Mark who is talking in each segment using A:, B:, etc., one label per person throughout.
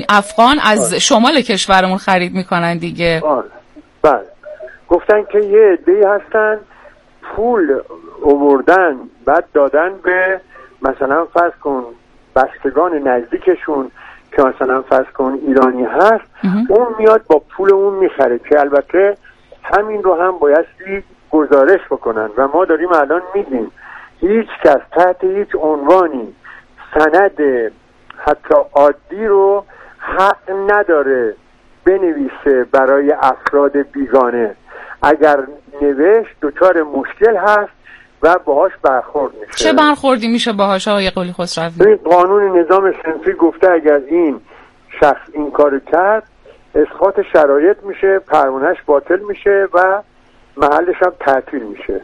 A: افغان از شمال کشورمون خرید میکنن دیگه.
B: بله گفتن که یه عده‌ای هستن پول آوردن بعد دادن به مثلا فرض کن بستگان نزدیکشون که مثلا فرض کن ایرانی هست، اون میاد با پول اون میخره که البته همین رو هم بایستی گزارش بکنن و ما داریم الان میدیم هیچ کس تحت هیچ عنوانی سند حتی عادی رو حق نداره بنویسه برای افراد بیگانه. اگر نوشت دچار مشکل هست و باهاش برخورد میشه.
A: چه برخوردی میشه باهاش آقای قلی خسروی؟
B: قانون نظام صنفی گفته اگر این شخص این کارو کرد اسقاط شرایط میشه، پروانه‌اش باطل میشه و محلش هم تعطیل میشه.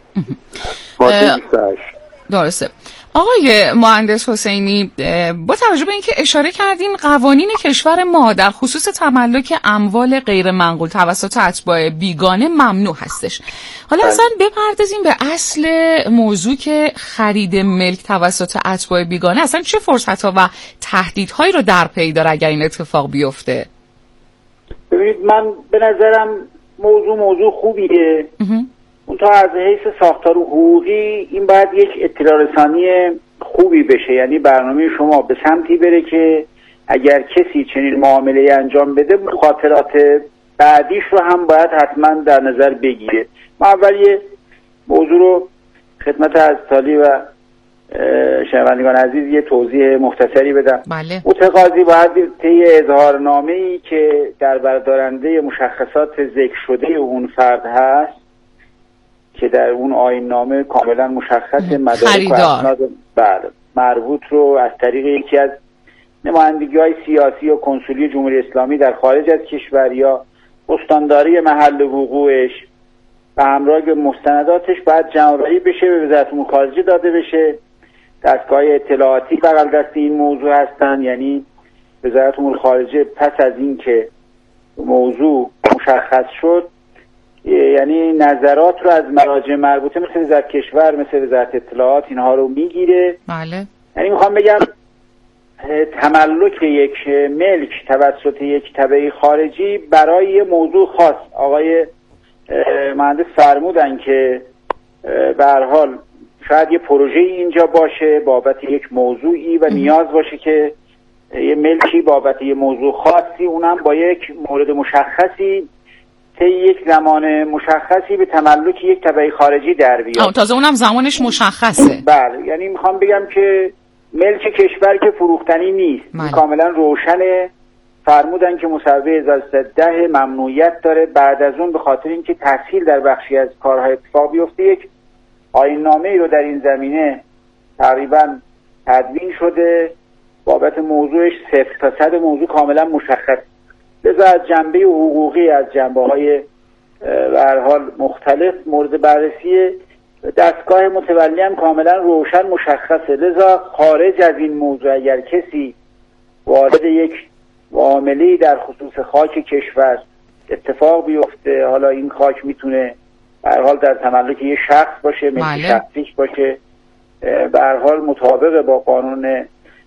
A: درسته. آقای مهندس حسینی، با توجه به اینکه اشاره کردین قوانین کشور ما در خصوص تملک اموال غیر منقول توسط اتباع بیگانه ممنوع هستش، حالا اصلا بپردازیم به اصل موضوع که خرید ملک توسط اتباع بیگانه اصلا چه فرصت‌ها و تهدیدهایی رو در پی داره اگر این اتفاق بیفته؟
C: ببینید من به نظرم موضوع خوبیه. اون تا از حیث ساختار حقوقی این باید یک اطلاع رسانی خوبی بشه، یعنی برنامه شما به سمتی بره که اگر کسی چنین معامله انجام بده مخاطرات بعدیش رو هم باید حتما در نظر بگیره. ما اول یه موضوع رو خدمت از تالی و شنوندگان عزیز یه توضیح مختصری بدم.
A: بله.
C: متقاضی باید طی اظهارنامه‌ای که در بردارنده مشخصات ذکر شده اون فرد هست که در اون آیین‌نامه کاملا مشخص مدارک و اسناد مربوط رو از طریق یکی از نمایندگی‌های سیاسی و کنسولی جمهوری اسلامی در خارج از کشور یا استانداری محل وقوعش و همراه به مستنداتش باید جمع‌آوری بشه، به وزارت امور خارجه داده بشه. دستگاه اطلاعاتی بغل دست این موضوع هستن، یعنی وزارت امور خارجه پس از این که موضوع مشخص شد یعنی نظرات رو از مراجع مربوطه مثل وزارت کشور، مثل وزارت اطلاعات اینها رو میگیره.
A: بله.
C: یعنی میخوام بگم تملک یک ملک توسط یک تبعی خارجی برای یه موضوع خاص آقای مهندس فرمودن که به هر حال شاید یه پروژه اینجا باشه بابت یک موضوعی و نیاز باشه که یه ملکی بابت یه موضوع خاصی اونم با یک مورد مشخصی طی یک زمان مشخصی به تملک یک تبعی خارجی در بیاد.
A: تازه اونم زمانش مشخصه.
C: بله، یعنی میخوام بگم که ملک کشور که فروختنی نیست، کاملا روشنه. فرمودن که مصوبه 1110 ممنوعیت داره. بعد از اون به خاطر اینکه تسهیل در بخشی از کارهای اتفاق بیفته یک آیین‌نامه‌ای رو در این زمینه تقریبا تدوین شده بابت موضوعش 0 تا 100 موضوع کاملا مشخص. لذا از جنبه حقوقی از جنبه‌های به هر حال مختلف مورد بررسی دستگاه متولی هم کاملا روشن مشخصه. لذا خارج از این موضوع اگر کسی وارد یک معامله‌ای در خصوص خاک کشور اتفاق بیفته، حالا این خاک میتونه به هر حال در تملک یک شخص باشه، ملک شخصیش باشه، به هر حال مطابق با قانون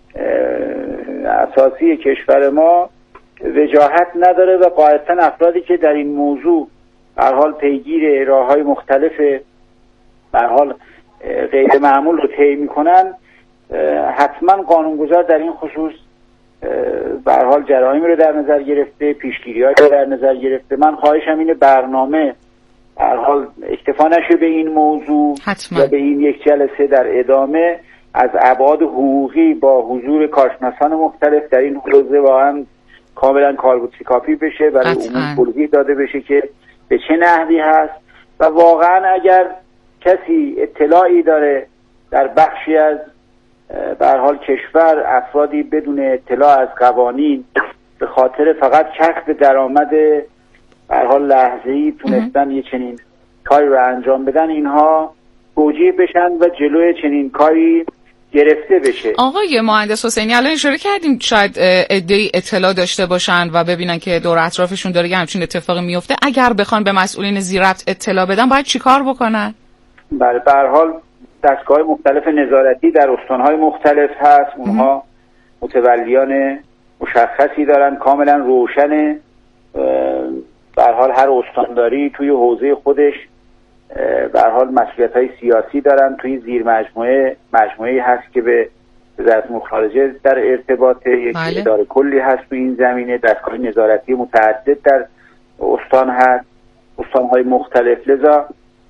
C: اساسی کشور ما وجاهت نداره و قاعدتاً افرادی که در این موضوع به هر حال پیگیر راه‌های مختلف به هر حال غیر معمول رو طی می‌کنن حتما قانونگذار در این خصوص به هر حال جرایمی رو در نظر گرفته، پیشگیری‌هایی رو در نظر گرفته. من خواهشم اینه برنامه به هر حال اکتفا نشه به این موضوع
A: حتما.
C: و به این یک جلسه در ادامه از ابعاد حقوقی با حضور کارشناسان مختلف در این حوزه واقعا کاملا کاربردی بشه، برای عموم توضیح داده بشه که به چه نحوی هست و واقعا اگر کسی اطلاعی داره در بخشی از به هر حال کشور افرادی بدون اطلاع از قوانین به خاطر فقط کسب درآمد به هر حال لحظه‌ای تونستن یه چنین کاری رو انجام بدن، اینها توجیه بشن و جلوی چنین کاری گرفته بشه.
A: آقای مهندس حسینی الان اشاره کردیم شاید عده‌ای اطلاع داشته باشن و ببینن که دور اطرافشون داره یه همچین اتفاقی میفته، اگر بخوان به مسئولین زیربط اطلاع بدن باید چیکار بکنن؟
C: بله، به هر حال دستگاه مختلف نظارتی در استان‌های مختلف هست، اونها متولیان مشخصی دارن، کاملا روشنه. به هر حال هر استانداری توی حوزه خودش به هر حال مسئولیت‌های سیاسی دارن. توی زیر مجموعه‌ای هست که به وزارت امور خارجه در ارتباط، یک اداره کلی هست تو این زمینه، دستگاه نظارتی متعدد در استان هست، استان‌های مختلف. لذا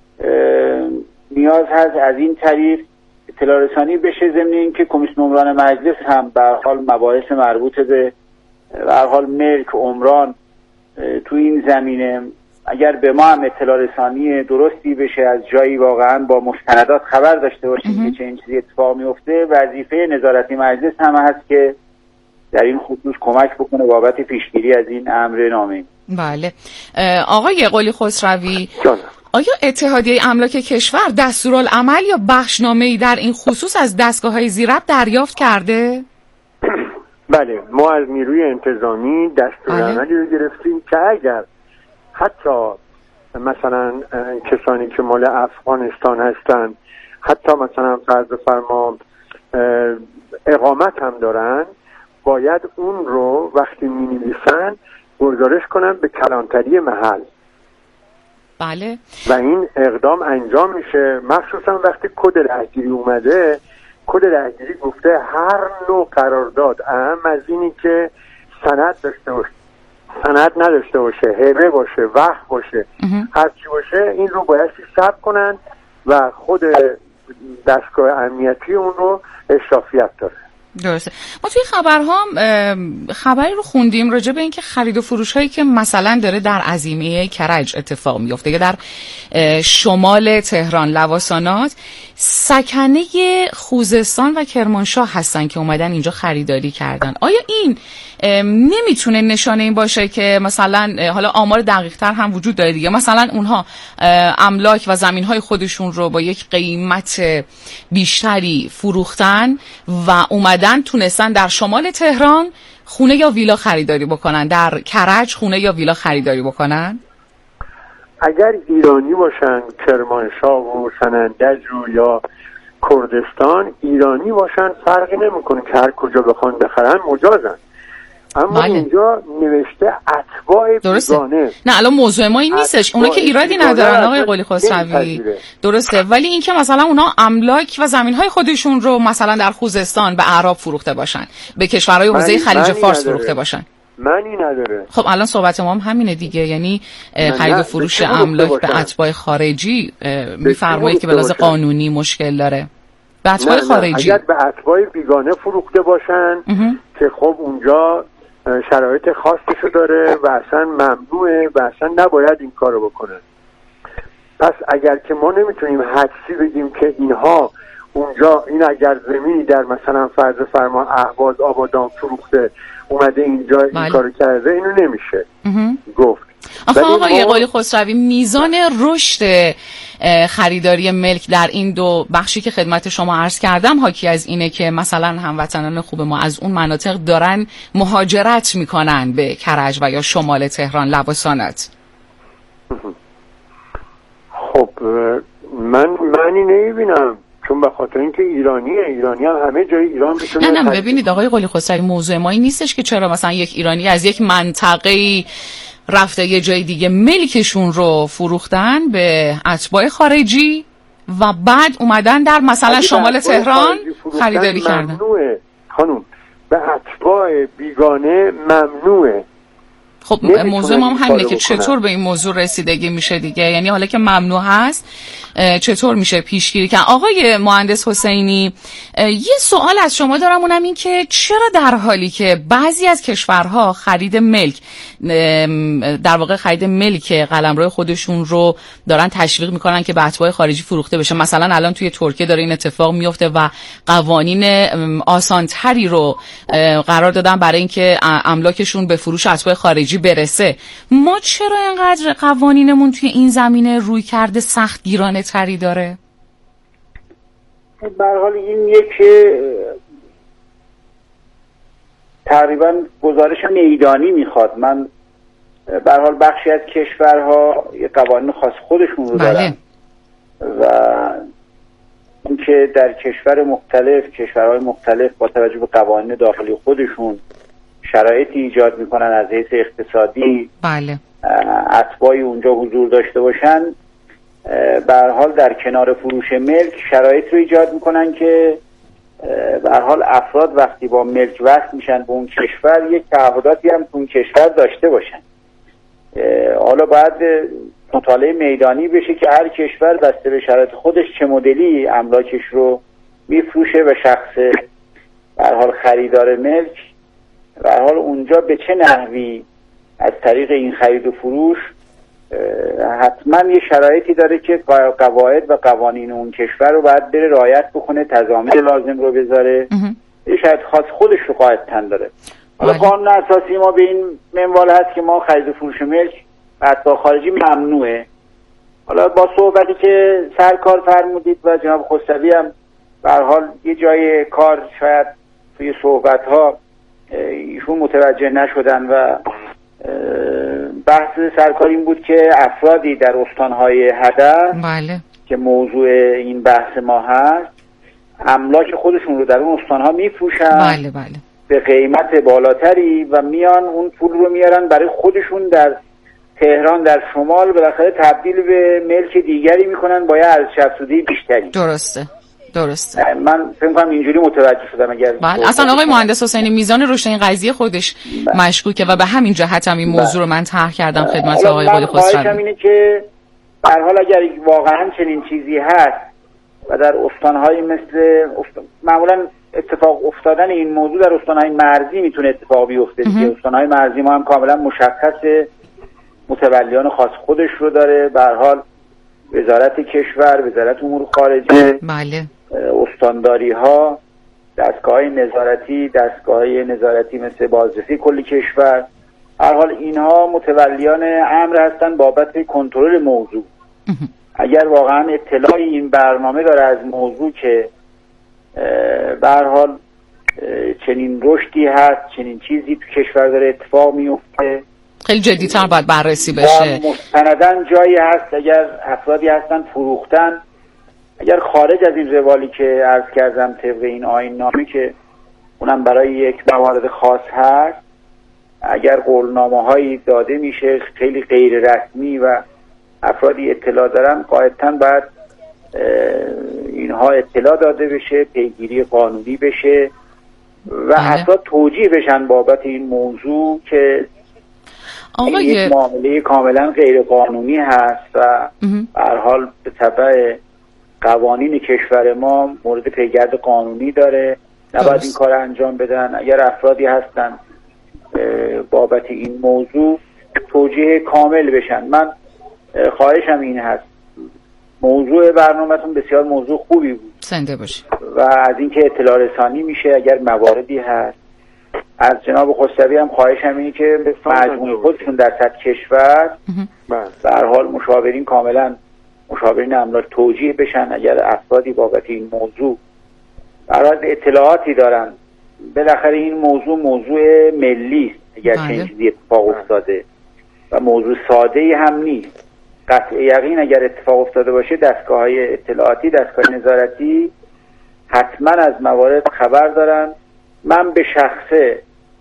C: نیاز هست از این طریق اطلاع رسانی بشه، ضمن اینکه کمیسیون عمران مجلس هم به هر حال مباحث مربوط به هر حال ملک عمران تو این زمینه، اگر به ما هم اطلاع رسانی درستی بشه، از جایی واقعا با مستندات خبر داشته باشیم که چه این چیزی اتفاق میفته، وظیفه نظارتی مجلس هم هست که در این خصوص کمک بکنه بابت پیشگیری از این امر نامه.
A: بله. آقای قلی خسروی، آیا اتحادیه املاک کشور دستورالعمل یا بخشنامه‌ای در این خصوص از دستگاه‌های ذی‌ربط دریافت کرده؟
B: بله، ما از نیروی انتظامی دستورالعملی رو گرفتیم که اگر حتی مثلا کسانی که مال افغانستان هستن، حتی مثلا فرض فرما اقامت هم دارن، باید اون رو وقتی می‌نویسن گزارش کنن به کلانتری محل.
A: بله.
B: و این اقدام انجام میشه، مخصوصا وقتی کد رهگیری اومده. کد رهگیری گفته هر نوع قرارداد، اهم از اینی که سند داشته باشه، سند نداشته باشه، هبه باشه، وقف باشه، هر چی باشه، این رو باید ثبت کنن و خود دستگاه امنیتی اون رو اشرافیت داره.
A: درسته. ما توی خبرها خبری رو خوندیم راجع به اینکه خرید و فروش هایی که مثلا داره در عظیمه کرج اتفاق میفته یا در شمال تهران لواسانات، سکنه خوزستان و کرمانشاه هستن که اومدن اینجا خریداری کردن. آیا این نمیتونه نشانه این باشه که مثلا حالا آمار دقیق تر هم وجود داره دیگه، مثلا اونها املاک و زمین های خودشون رو با یک قیمت بیشتری فروختن و اومدن تونستن در شمال تهران خونه یا ویلا خریداری بکنن، در کرج خونه یا ویلا خریداری بکنن؟
B: اگر ایرانی باشن، کرمانشاه و سنندج یا کردستان ایرانی باشن، فرقی نمیکنه که هر کجا بخوان بخرن مجازن. اما اینجا نوشته اتباع بیگانه.
A: نه الان موضوع ما این نیستش، اونا که ایرادی ندارن آقای قلی خسروی، درسته، ولی این که مثلا اونا املاک و زمین‌های خودشون رو مثلا در خوزستان به اعراب فروخته باشن، به کشورهای حوزه خلیج فارس فروخته باشن،
B: معنی نداره.
A: خب الان صحبت ما هم همینه دیگه، یعنی خرید و فروش املاک به اتباع خارجی میفرمایید که به لحاظ قانونی مشکل داره. به اتباع خارجی
B: اگر به اتباع بیگانه فروخته باشن که خب اونجا شرایط خاصیشو داره و اصلا ممنوعه و اصلا نباید این کارو بکنن. پس اگر که ما نمیتونیم حدسی بگیم که اینها اونجا، این اگر زمینی در مثلا فرض فرما اهواز آبادان فروخته اومده اینجا این کارو کرده، اینو نمیشه گفت.
A: آقای قلی خسروی، میزان رشد خریداری ملک در این دو بخشی که خدمت شما عرض کردم حاکی از اینه که مثلا هموطنان خوب ما از اون مناطق دارن مهاجرت میکنن به کرج و یا شمال تهران لواسانات.
B: خب معنی نمیبینم، چون به خاطر اینکه ایرانی هم همه جای ایران میتونه.
A: نه ببینید آقای قلی خسروی، موضوع ما این نیستش که چرا مثلا یک ایرانی از یک منطقه رفته یه جای دیگه ملکشون رو فروختن به اتباع خارجی و بعد اومدن در مثلا شمال تهران خریداری کردن.
B: ممنوعه خانم، به اتباع بیگانه ممنوعه.
A: خب موضوع ما هم همینه که چطور به این موضوع رسیدگی میشه دیگه، یعنی حالا که ممنوع هست چطور میشه پیشگیری کرد؟ آقای مهندس حسینی، یه سوال از شما دارم، اونم این که چرا در حالی که بعضی از کشورها خرید ملک، در واقع خرید ملک قلمرو خودشون رو دارن تشویق میکنن که به اتباع خارجی فروخته بشه، مثلا الان توی ترکیه داره این اتفاق میفته و قوانین آسانتری رو قرار دادن برای اینکه املاکشون به فروش اتباع خارجی برسه، ما چرا اینقدر قوانینمون توی این زمینه روی کرده سختگیرانه تری داره؟
C: به هر حال این یک تقریبا گزارش میدانی میخواد. من به هر حال بخشی از کشورها یه قوانین خاص خودشون رو دارن و اینکه در کشورهای مختلف با توجه به قوانین داخلی خودشون شرایطی ایجاد میکنن از حیث اقتصادی،
A: بله،
C: اتباعی اونجا حضور داشته باشن، به هر حال در کنار فروش ملک شرایط رو ایجاد میکنن که به هر حال افراد وقتی با ملک وصل میشن به اون کشور یک تعهداتی هم تو اون کشور داشته باشن. حالا باید مطالعه میدانی بشه که هر کشور بسته به شرایط خودش چه مدلی املاکش رو میفروشه و شخص به هر حال خریدار ملک به هر حال اونجا به چه نحوی از طریق این خرید و فروش حتما یه شرایطی داره که قواعد و قوانین اون کشور رو باید بره رعایت بکنه، تضامن لازم رو بذاره، یه شاید خاص خودش رو قاعدتن داره. حالا قانون اساسی ما به این منوال هست که ما خرید و فروش ملک اتباع خارجی ممنوعه. حالا با صحبتی که سرکار فرمودید و جناب خسروی هم به هر حال یه جای کار شاید توی صحبت‌ها ایشون متوجه نشدن و بحث سرکار این بود که افرادی در استانهای هدف،
A: بله،
C: که موضوع این بحث ما هست، املاک خودشون رو در اون استانها میفروشن،
A: بله بله،
C: به قیمت بالاتری و میان اون پول رو میارن برای خودشون در تهران در شمال بالاخره تبدیل به ملک دیگری میکنن با یه ارزش افزوده بیشتری.
A: درسته.
C: من فکر کنم اینجوری متوجه شدم. اگر
A: بله، اصلا آقای مهندس حسینی میزان رشد این قضیه خودش مشکوکه و به همین جهت هم این موضوع رو من طرح کردم خدمت آقای قلی خسروی.
C: خواهشم اینه که به هر حال اگر واقعا چنین چیزی هست و در استان‌های مثل معمولا اتفاق افتادن این موضوع در استان‌های مرزی میتونه اتفاق بیفته که استان‌های مرزی ما هم کاملا مشخص متولیان خاص خودش رو داره، به هر حال وزارت کشور، وزارت امور خارجه،
A: بله،
C: استانداری ها، دستگاه نظارتی مثل بازرسی کل کشور، هر حال اینها متولیان امر هستن بابت کنترل موضوع. اگر واقعا اطلاعی این برنامه داره از موضوع که به هر حال چنین رشدی هست، چنین چیزی تو کشور داره اتفاق میفته،
A: خیلی جدی‌تر باید بررسی بشه.
C: مستنداً جایی هست اگر افرادی هستن فروختن، اگر خارج از این روالی که عرض کردم طبق این آیین نامه که اونم برای یک موارد خاص هست، اگر قولنامه هایی داده میشه خیلی غیر رسمی و افرادی اطلاع دارن، قاعدتاً باید اینها اطلاع داده بشه، پیگیری قانونی بشه و افراد توجیه بشن بابت این موضوع که یک معامله کاملا غیر قانونی هست و به هر حال به تبع قوانین کشور ما مورد پیگرد قانونی داره، نباید این کار انجام بدن. اگر افرادی هستن بابت این موضوع توجیه کامل بشن. من خواهشم این هست، موضوع برنامه‌تون بسیار موضوع خوبی بود،
A: زنده باشه،
C: و از اینکه اطلاع رسانی میشه اگر مواردی هست. از جناب خسروی هم خواهشم اینه که مجموعه خودشون در سطح کشور به هر حال مشاورین، کاملا مشاورین املاک توجیه بشن اگر افرادی بابت این موضوع برای اطلاعاتی دارن. بالاخره این موضوع ملی است اگر چنین چیزی اتفاق افتاده و موضوع ساده‌ای هم نیست. قطع یقین اگر اتفاق افتاده باشه دستگاه‌های اطلاعاتی، دستگاه نظارتی حتما از موارد خبر دارن. من به شخصه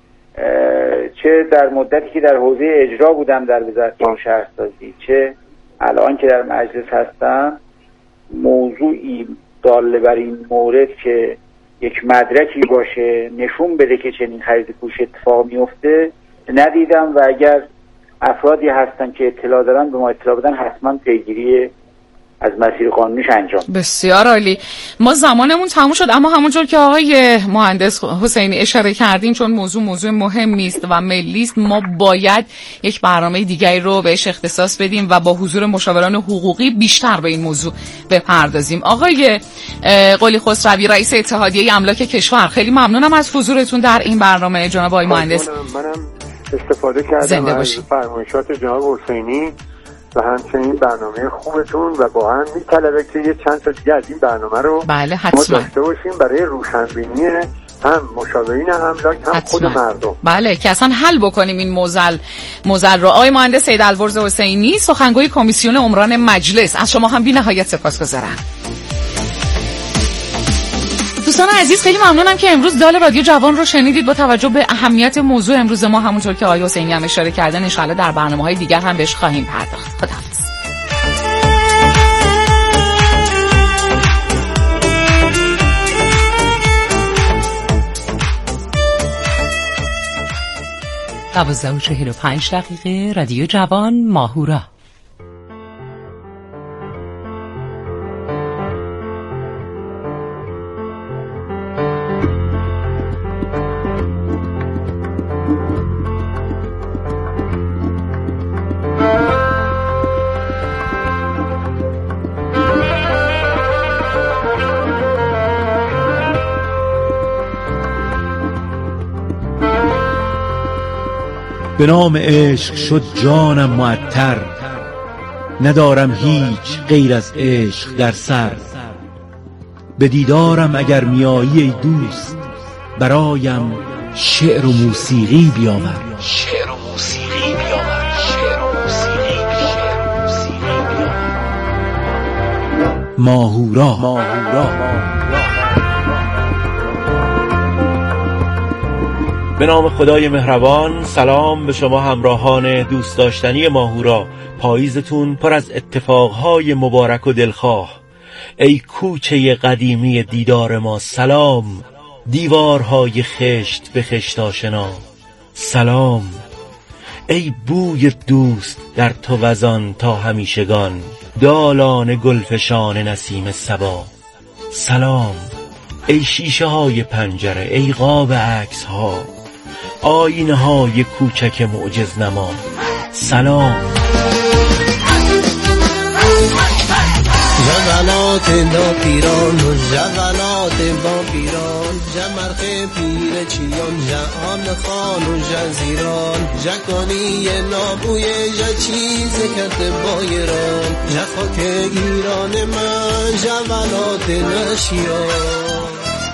C: چه در مدتی که در حوزه اجرا بودم در وزارت شهرسازی، چه الان که در مجلس هستم، موضوعی داله بر این مورد که یک مدرکی باشه نشون بده که چنین خرید فروش اتفاق میفته ندیدم و اگر افرادی هستن که اطلاع دارن به ما اطلاع بدن، حتما پیگیری از مسیر قانونیش انجام.
A: بسیار عالی. ما زمانمون تموم شد، اما همونجور که آقای مهندس حسینی اشاره کردین، چون موضوع مهمی است و ملی است، ما باید یک برنامه دیگری رو بهش اختصاص بدیم و با حضور مشاوران حقوقی بیشتر به این موضوع بپردازیم. آقای قلی خسروی، رئیس اتحادیه املاک کشور، خیلی ممنونم از حضورتون در این برنامه. جناب آقای مهندس،
B: منم استفاده کردم از فرمایشات جناب حسینی و همچنین برنامه خوبتون و با هم می‌طلبه که یه چند تا دیگه از این برنامه رو
A: ما
B: داشته باشیم برای روشنبینی هم مشاورین املاک هم خود مردم.
A: بله، که اصلا حل بکنیم این موزل رو. آقای مهندس سیدالورز حسینی، سخنگوی کمیسیون عمران مجلس، از شما هم بی‌نهایت سپاسگزارم. دوستان عزیز خیلی ممنونم که امروز دال رادیو جوان رو شنیدید. با توجه به اهمیت موضوع امروز ما، همونطور که آقای حسینی هم اشاره کردن، ان شاءالله در برنامه‌های دیگر هم بهش خواهیم پرداخت. خداحافظ. و 45 رادیو جوان ماهورا.
D: به نام عشق شد جانم معطر، ندارم هیچ غیر از عشق در سر. به دیدارم اگر میایی ای دوست، برایم شعر و موسیقی بیاور. شعر و موسیقی بیاور. شعر و موسیقی بیاور. ماهورا.
E: به نام خدای مهربان. سلام به شما همراهان دوست داشتنی ماهورا. پاییزتون پر از اتفاقهای مبارک و دلخواه. ای کوچه قدیمی دیدار ما سلام، دیوارهای خشت به خشت آشنا سلام. ای بوی دوست در تو وزان تا همیشگان، دالان گلفشان نسیم صبا سلام. ای شیشه های پنجره، ای قاب عکس ها، آینه های کوچک معجز نما سلام.
F: جوانات دا پیران و جوانات با پیران، جمرخ پیر چیان، جهان خان و جزیران، جکانی نابوی جا چیز کرده با ایران، جخاک ایران من جوانات نشیان.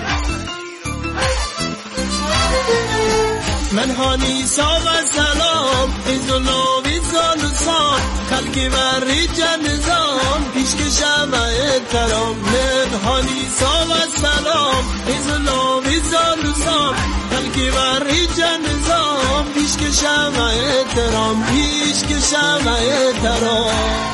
F: من هانی ساو سلام، ایزولا ویزان سام، خلقی وری جنزام، پیش که شمع ترام. من هانی ساو سلام، ایزولا ویزان سام، خلقی وری جنزام، پیش که شمع ترام، پیش که شمع ترام.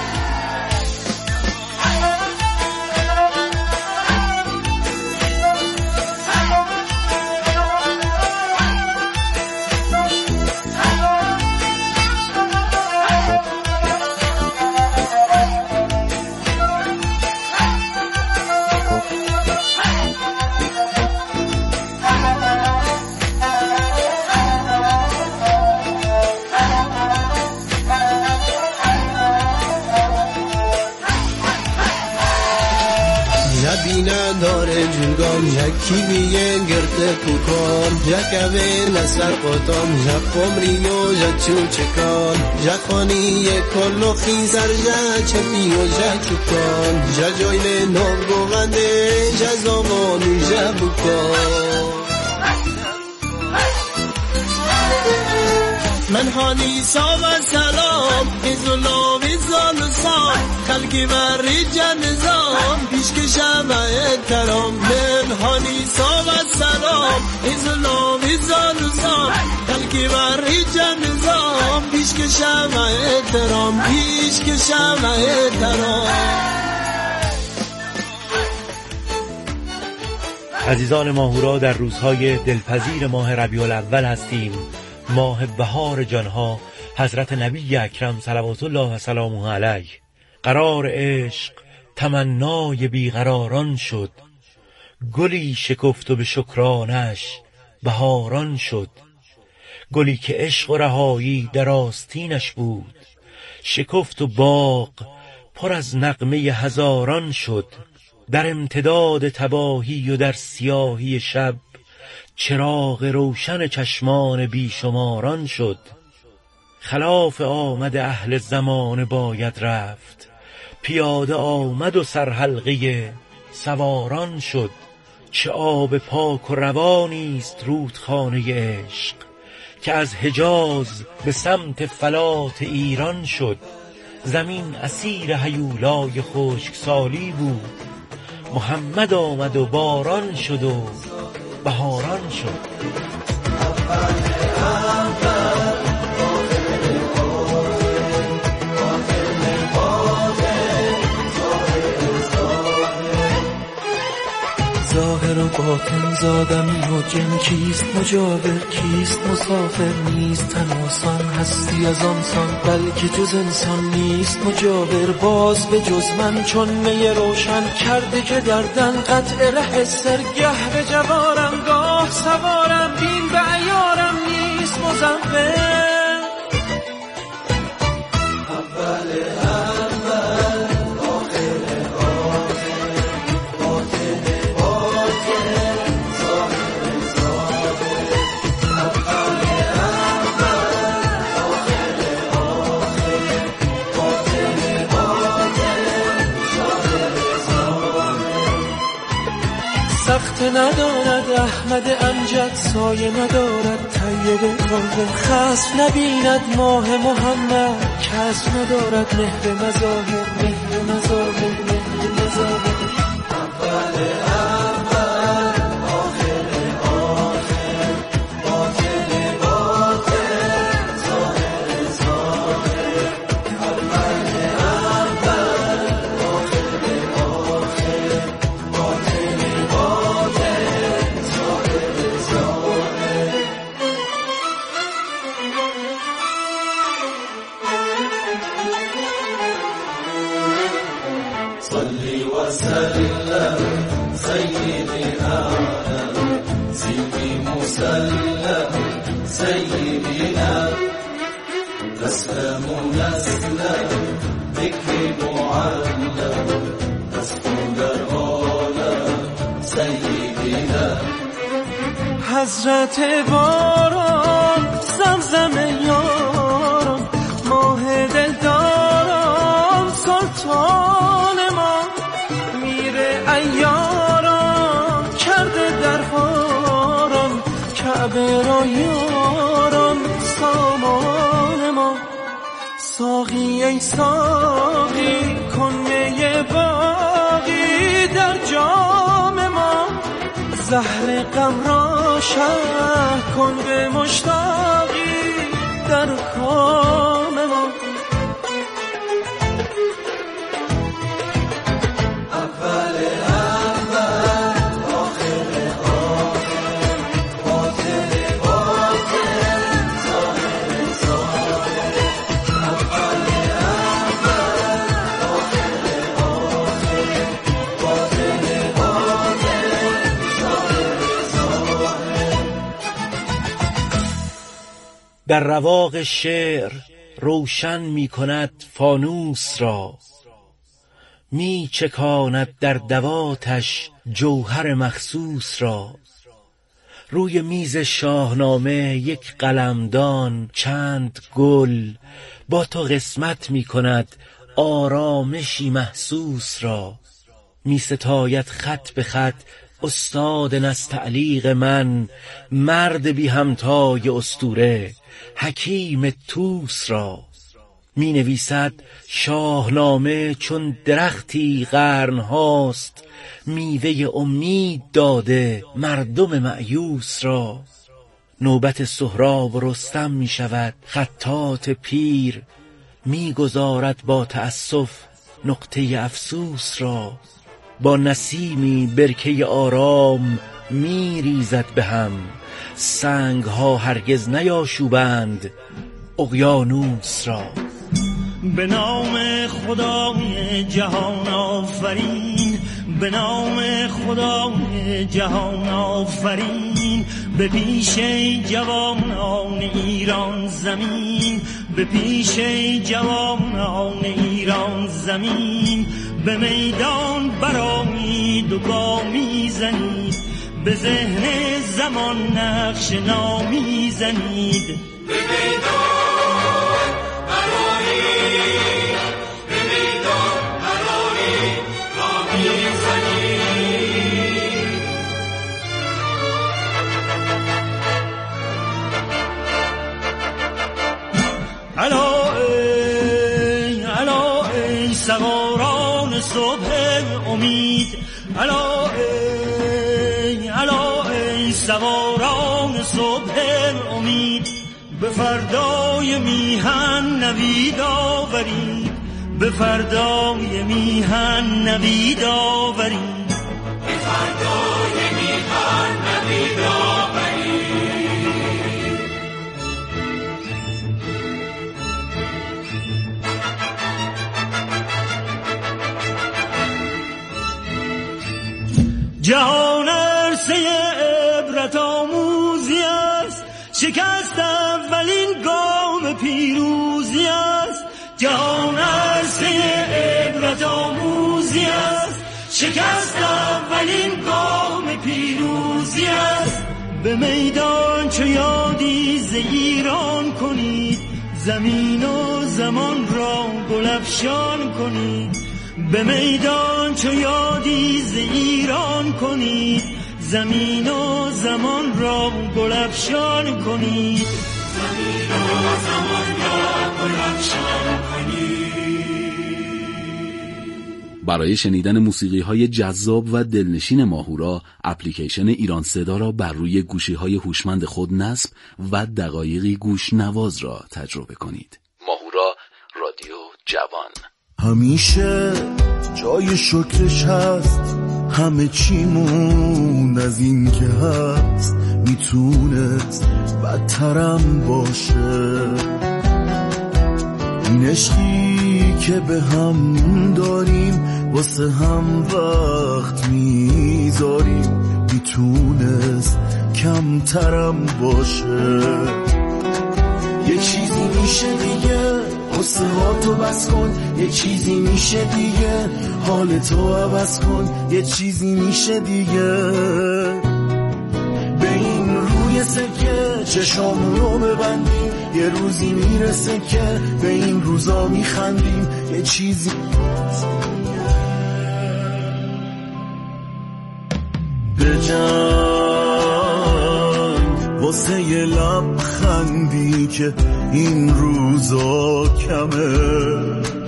F: داره جلگان یکی بیه گرده پوکان، جکوه نسر قطان، جقمری و جچو چکان، جخانی کلو خیزر جچپی و جچکان، ججوین نو گوونده جزاوانی جبکان. من هانی ساو سلام، ایزولا ویزان سام، خلقی وری جنزام، پیش که شمع ترام. من هانی ساو سلام، ایزولا ویزان سام، خلقی وری جنزام، پیش که شمع ترام، پیش که شمع ترام.
E: عزیزان ماهورا، در روزهای دلپذیر ماه ربیع الاول هستیم، ماه بهار جانها حضرت نبی اکرم صلوات الله و سلامه علیه. قرار عشق تمنای بیقراران شد، گلی شکفت و به شکرانش بهاران شد. گلی که عشق و رهایی در آستینش بود، شکفت و باغ پر از نغمه هزاران شد. در امتداد تباهی و در سیاهی شب، چراغ روشن چشمان بیشماران شد. خلاف آمد اهل زمان باید رفت، پیاده آمد و سرحلقه سواران شد. چه آب پاک و روانیست رودخانه عشق، که از حجاز به سمت فلات ایران شد. زمین اسیر هیولای خشکسالی بود، محمد آمد و باران شد و بهاران شد.
F: ظاهر و باطن زادمی و جن کیست مجاور کیست مسافر نیست تناسان هستی از آنسان بلکه جز انسان نیست مجاور باز به جز من چون می روشن کرده که دردن قطع ره سرگه به جوارم گاه سوارم بین به عیارم نیست مزمر سخت ندارد احمد امجد سایه ندارد طیب راغب خصف نبیند ماه محمد کسب ندارد مهر مظاهر مهر مظاهر مهر مظاهر حضرت باران زمزم یارم ماه دلدارم سلطان ما میره ایارم کرده دربارم کعبه را یارم سامان ما ساقی ای ساقی کن می باقی در جام ما زهر غم را شرح کن به مشتاقی در کام ما اول اول آخر آخر باطن باطن ظاهر ظاهر اول اول آخر آخر باطن باطن
E: در رواق شعر روشن می کند فانوس را می چکاند در دواتش جوهر مخصوص را روی میز شاهنامه یک قلمدان چند گل با تو قسمت می کند آرامشی محسوس را می ستاید خط به خط استاد نستعلیق من مرد بی همتای اسطوره حکیم توس را می نویسد شاهنامه چون درختی قرن هاست میوه امید داده مردم مأیوس را نوبت سهراب و رستم می شود خطاط پیر می گذارد با تأسف نقطه افسوس را با نسیمی برکه آرام می ریزد به هم سنگ ها هرگز نیاشوبند اقیانوس را
G: به نام خدای جهان آفرین به نام خدای جهان آفرین به پیش جوانان ایران زمین به پیش جوانان ایران زمین به میدان برآیید و گامی زنید به ذهن زمان نقش نامی زنید به میدان برآیید به میدان برآیید گامی زنید الا ای سواران صبح امید الا ای سواران صبح امید، به فردای میهن نوید آورید، به فردای میهن نوید آورید، به فردای میهن نوید آورید. جهان عرصه عبرت آموزی است، شکست اولین گام پیروزی است. جهان عرصه عبرت آموزی است، شکست اولین گام پیروزی است. به میدان چو یادی ز ایران کنید، زمین و زمان را گلفشان کنید. به میدان چو یادی ز ایران کنید، زمین و زمان را گلفشان کنید. زمین و زمان را گلفشان کنید.
H: برای شنیدن موسیقی‌های جذاب و دلنشین ماهورا، اپلیکیشن ایران صدا را بر روی گوشی‌های هوشمند خود نصب و دقایقی گوش نواز را تجربه کنید. ماهورا، رادیو جوان.
I: همیشه جای شکرش هست، همه چیمون از این که هست میتونست بدترم باشه. این عشقی که به هم داریم واسه هم وقت میذاریم میتونست کمترم باشه. یه چیزی میشه دیگه قصه ها تو بس کن، یه چیزی میشه دیگه حال تو عوض کن، یه چیزی میشه دیگه. به این روی سکه چشامون رو ببندیم، یه روزی میرسه که به این روزا میخندیم، یه چیزی به جنگ واسه یه لبخندی که این روزا کمه.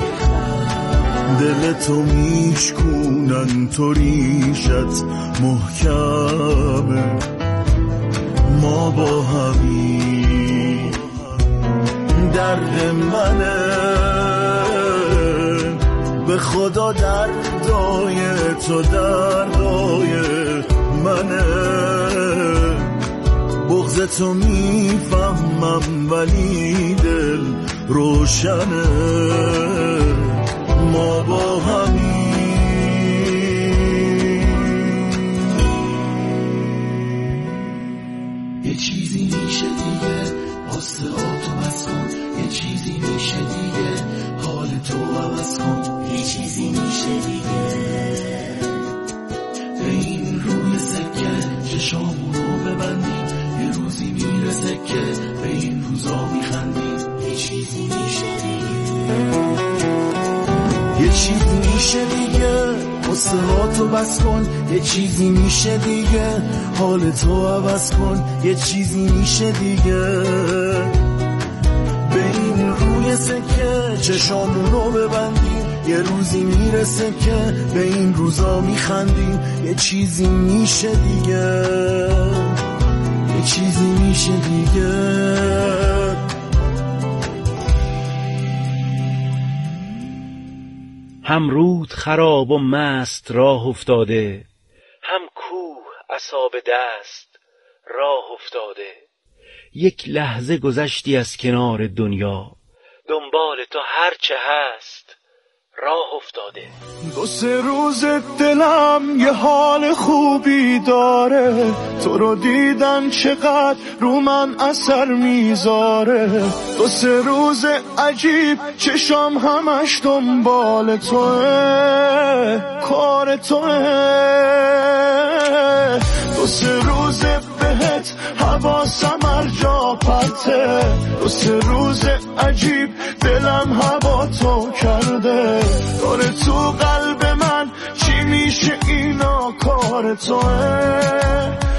I: دلتو میشکونن تو ریشت محکمه. ما با همین درد منه، به خدا دردای تو دردای منه. بغض تو میفهمم ولی دل روشنه. ما با همین یه چیزی میشه دیگه واسه تو بس کن، یه چیزی میشه دیگه حال تو عوض کن، یه چیزی میشه دیگه. به این روی سکه چشامون رو ببندیم، یه روزی میرسه که به این روزا میخندیم، یه چیزی میشه دیگه. یه چیزی میشه دیگه قصه ها تو بس کن، یه چیزی میشه دیگه حال تو عوض کن، یه چیزی میشه دیگه. به این روی سکه چشامون رو ببندیم، یه روزی میرسه که به این روزا میخندیم، یه چیزی میشه دیگه، یه چیزی میشه دیگه.
E: هم رود خراب و مست راه افتاده، هم کوه عصا به دست راه افتاده. یک لحظه گذشتی از کنار دنیا، دنبال تو هر چه هست راه افتاده.
I: دو سه روز دلم یه حال خوبی داره، تو رو دیدن چقدر رو من اثر میذاره. دو سه روز عجیب چشام همش دنبال توه، کار توه. دو سه روز بهت حواسم هر جا پرته، دو سه روز عجیب دلم هوا تو کرده. داره تو قلب من چی میشه اینا کار توه،